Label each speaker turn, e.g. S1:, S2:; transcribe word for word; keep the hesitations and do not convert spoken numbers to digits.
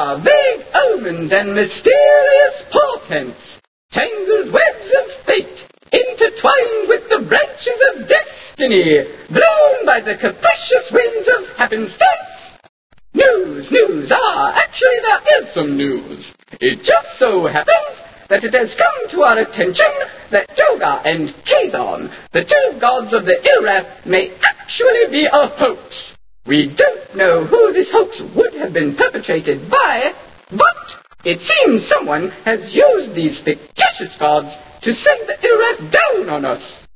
S1: are vague omens and mysterious portents, tangled webs of fate, intertwined with the branches of destiny, blown by the capricious winds of happenstance. News, news, ah, actually there is some news. It just so happens that it has come to our attention that Jogar and Kazon, the two gods of the Ilrath, may actually be a hoax. We don't know who this hoax would have been perpetrated by, but it seems someone has used these fictitious gods to send the Ilrath down on us.